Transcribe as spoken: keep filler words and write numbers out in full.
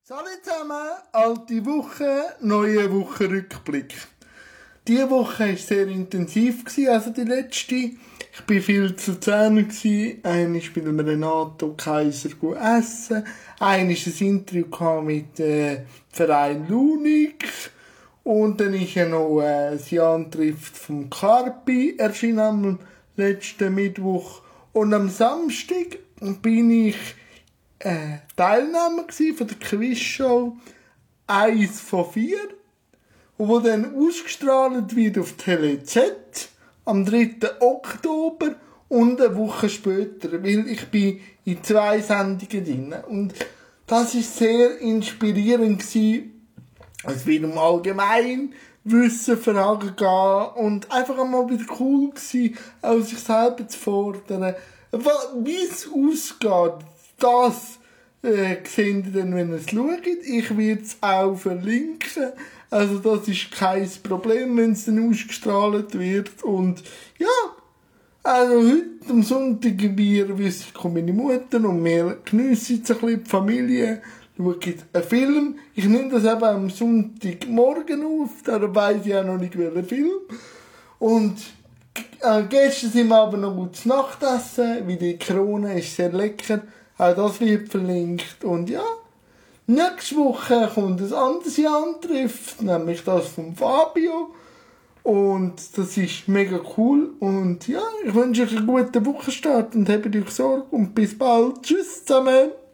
Salut zusammen, alte Woche, neue Woche Rückblick. Diese Woche war sehr intensiv, also die letzte. Ich war viel zu Luzern, einmal mit Renato Kaiser essen, einmal ein Interview mit dem Verein Lunik und dann ist ja noch äh, das Jan trifft vom Carpi erschienen am letzten Mittwoch. Und am Samstag bin ich äh, Teilnehmer von der Quizshow eins von vier, wo dann ausgestrahlt wird auf Tele Z am dritten Oktober und eine Woche später, weil ich bin in zwei Sendungen drin. Und das war sehr inspirierend gewesen. Es wird um Allgemeinwissen Fragen gehen und einfach einmal wieder cool gewesen, auch sich selber zu fordern. Wie es ausgeht, das äh, seht ihr dann, wenn ihr es schaut. Ich werde es auch verlinken. Also das ist kein Problem, wenn es dann ausgestrahlt wird. Und ja, also heute am Sonntag wir wissen, kommt meine Mutter und wir geniessen jetzt ein bisschen die Familie, schauen einen Film. Ich nehme das eben am Sonntagmorgen auf, da weiss ich auch noch nicht, welcher Film. Und äh, gestern sind wir aber noch gut zu Nachtessen, wie die Krone ist sehr lecker. Auch das wird verlinkt. Und ja, nächste Woche kommt ein anderes Jan trifft, nämlich das von Fabio. Und das ist mega cool. Und ja, ich wünsche euch einen guten Wochenstart und habt euch Sorge und bis bald. Tschüss zusammen.